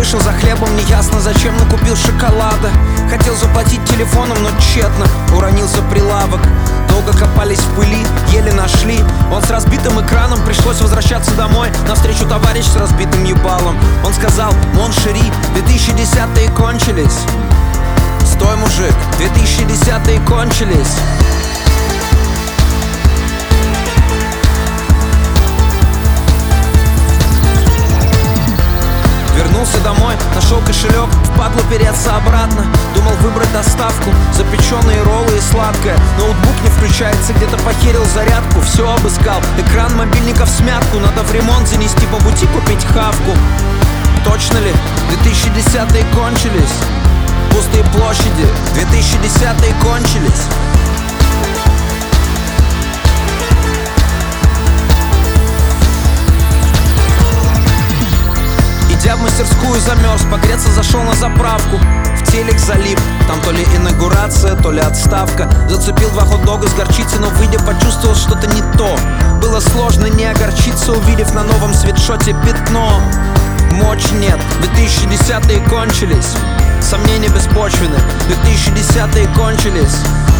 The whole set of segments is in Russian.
Вышел за хлебом, неясно зачем, но купил шоколада. Хотел заплатить телефоном, но тщетно, уронился прилавок. Долго копались в пыли, еле нашли. Он с разбитым экраном, пришлось возвращаться домой. Навстречу товарищ с разбитым ебалом. Он сказал: «Мон шери, 2010-е кончились». Стой, мужик, 2010-е кончились. Вернулся домой, нашел кошелек, впадлу переться обратно. Думал выбрать доставку, запеченные роллы и сладкое. Ноутбук не включается, где-то похерил зарядку. Все обыскал, экран мобильника в смятку. Надо в ремонт занести, по пути купить хавку. Точно ли 2010-е кончились? Пустые площади, 2010-е кончились. Идя в мастерскую замерз, погреться зашел на заправку. В телек залип, там то ли инаугурация, то ли отставка. Зацепил 2 хот-дога с горчицей, но выйдя почувствовал что-то не то. Было сложно не огорчиться, увидев на новом свитшоте пятно. Мочи нет, 2010-е кончились. Сомнения беспочвены, 2010-е кончились.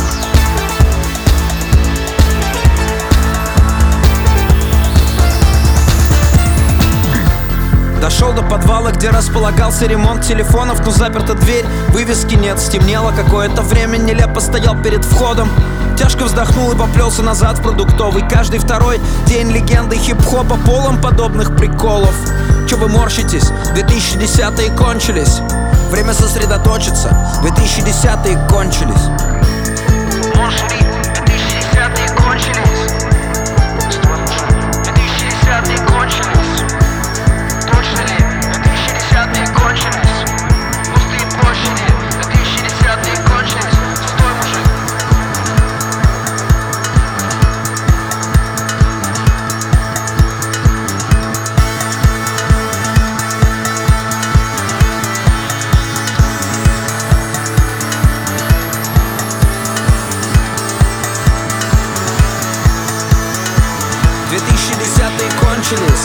Дошел до подвала, где располагался ремонт телефонов, но заперта дверь, вывески нет, стемнело. Какое-то время нелепо стоял перед входом. Тяжко вздохнул и поплелся назад в продуктовый. Каждый второй день легенды хип-хопа полон подобных приколов. Че вы морщитесь? 2010-е кончились. Время сосредоточиться, 2010-е кончились. Мошли, 2010-е кончились. 2010-е кончились. Точно ли? 2010-е кончились. Пустые площади, 2010-е кончились. Стой, мужик. Кончились.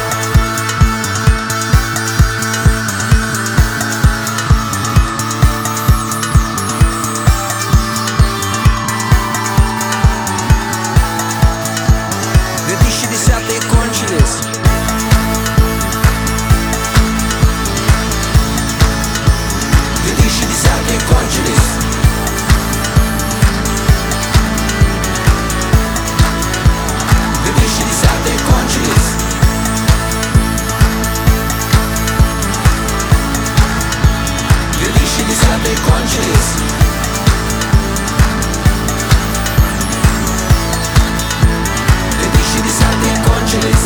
2010-е кончились. 2010-е кончились. 2010-е кончились. 2010-е кончились. 2010-е кончились.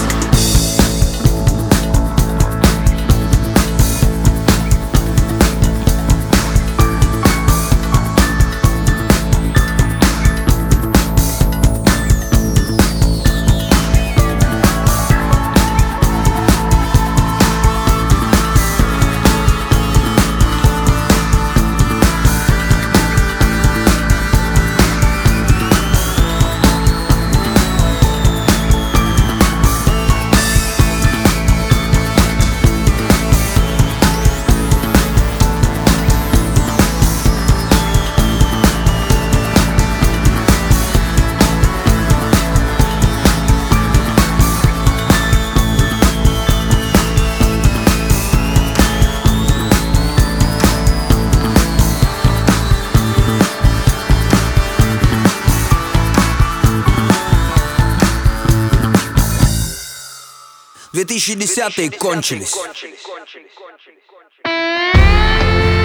Две тысячи десятые кончились.